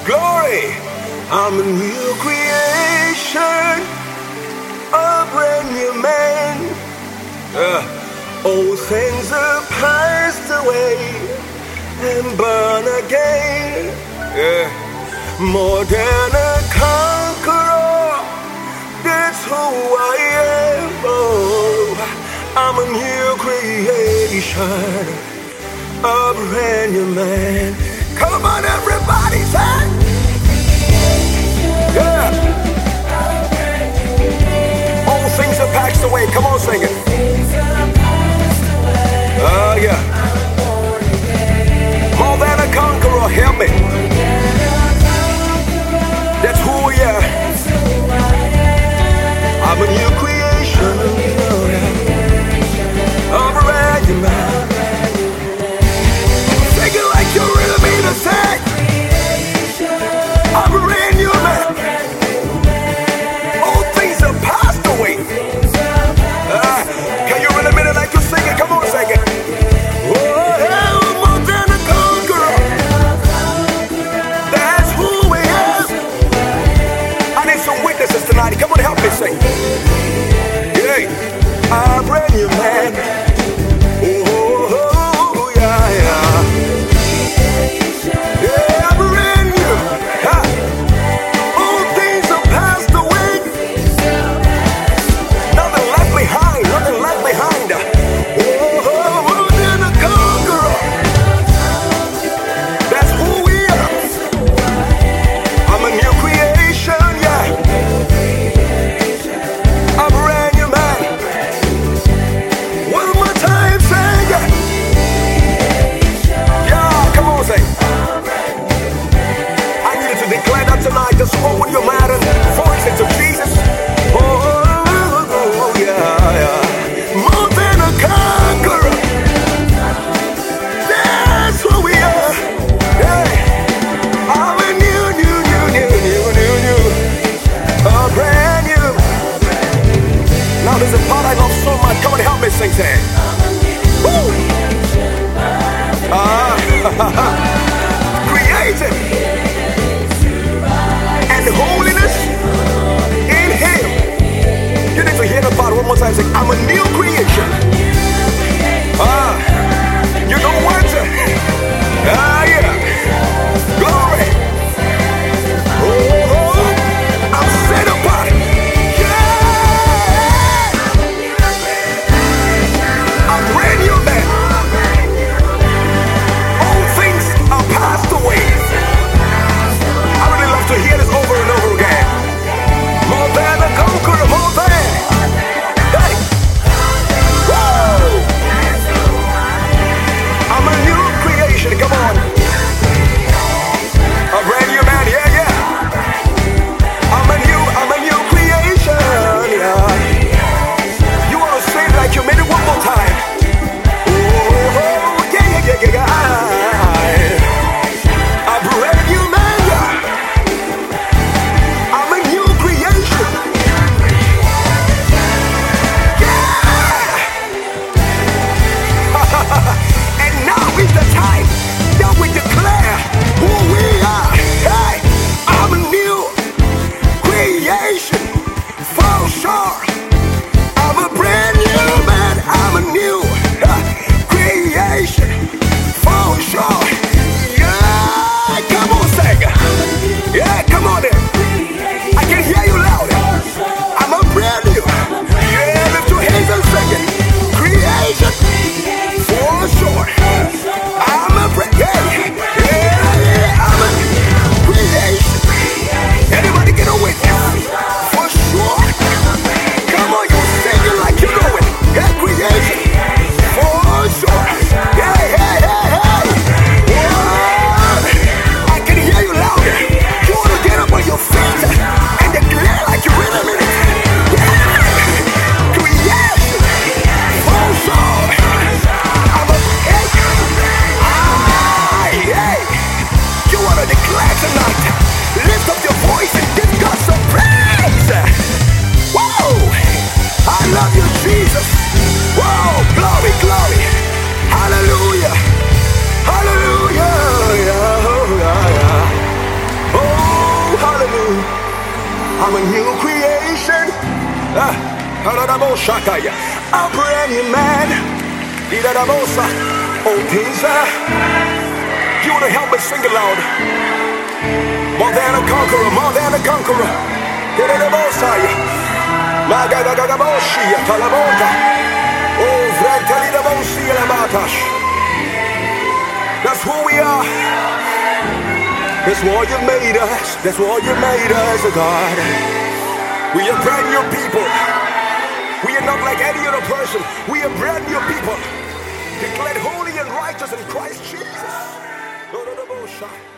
Glory! I'm a new creation, a brand new man. Old things are passed away and born again. More than a conqueror, that's who I am. Oh, I'm a new creation, a brand new man. Come on, everybody, say! Yeah! All things are passed away. Come on, sing it. Oh, yeah. More than a conqueror, help me. That's who we are. I'm a new creation. I'm a brand new man. Sing it like you really mean to say. I'm a brand new man. All things are passed away. I'm brand new man. Oh, Kings, you want to help me sing it loud. More than a conqueror, more than a conqueror. That's who we are. That's what you made us. That's what you made us, God. We are brand new people. We are not like any other person. We are brand new people, declared holy and righteous in Christ Jesus.